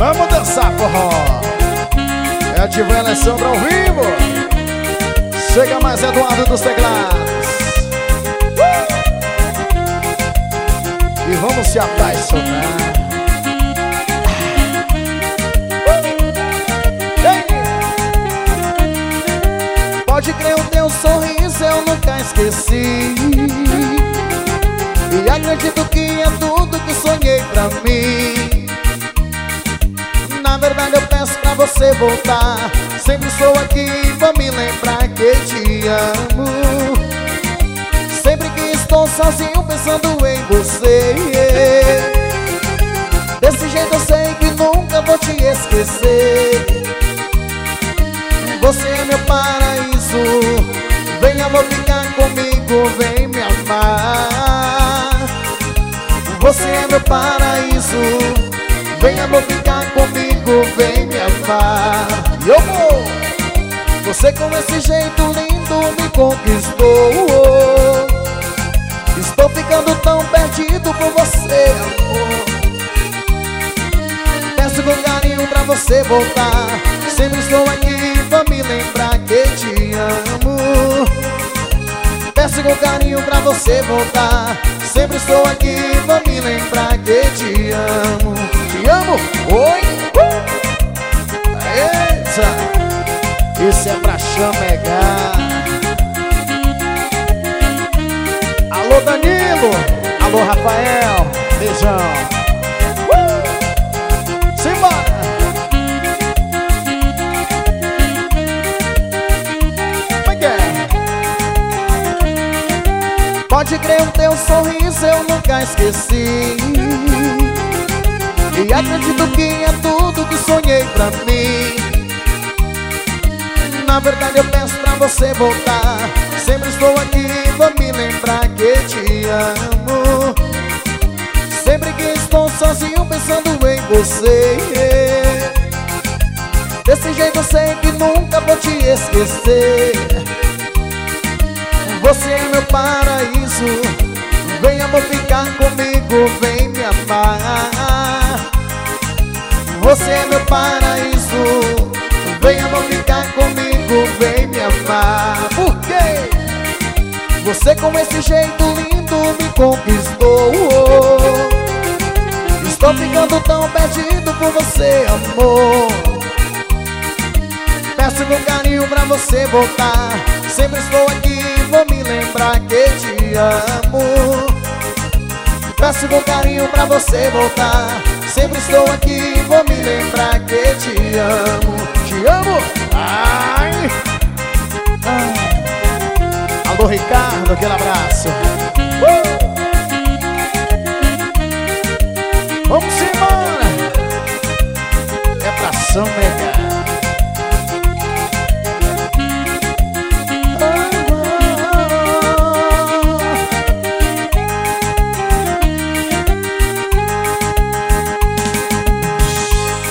Vamos dançar forró. É a Diva Alessandra ao vivo. Chega mais Eduardo dos teclados. E vamos se apaixonar. Pode crer, o teu sorriso eu nunca esqueci. E acredito que é tudo que sonhei pra mim. Na verdade eu peço pra você voltar. Sempre estou aqui e vou me lembrar que te amo. Sempre que estou sozinho pensando em você. Desse jeito eu sei que nunca vou te esquecer. Você é meu paraíso. Vem amor ficar comigo, vem me amar. Você é meu paraíso. Vem amor ficar comigo, vem me amar. E eu vou. Você com esse jeito lindo me conquistou. Estou ficando tão perdido por você, amor. Peço com carinho pra você voltar. Sempre estou aqui, vou me lembrar que te amo. Peço com carinho pra você voltar. Sempre estou aqui, vou me lembrar que te amo. Te amo, oi. Eita, isso é pra chamegar. Alô Danilo, alô Rafael, beijão. Simbora. Pode crer, o teu sorriso eu nunca esqueci. E acredito que é tudo que sonhei pra mim. Na verdade eu peço pra você voltar. Sempre estou aqui, vou me lembrar que te amo. Sempre que estou sozinho pensando em você. Desse jeito eu sei que nunca vou te esquecer. Você é meu paraíso. Vem amor ficar comigo, vem me amar. Você é meu paraíso. Vem amor ficar comigo, vem me amar. Por quê? Você com esse jeito lindo me conquistou. Estou ficando tão perdido por você, amor. Peço com carinho pra você voltar. Sempre estou aqui, vou me lembrar que te amo. Peço com carinho pra você voltar. Sempre estou aqui, vou me lembrar que te amo. Te amo, ai, ai. Alô Ricardo, aquele abraço. Vamos embora. É pra São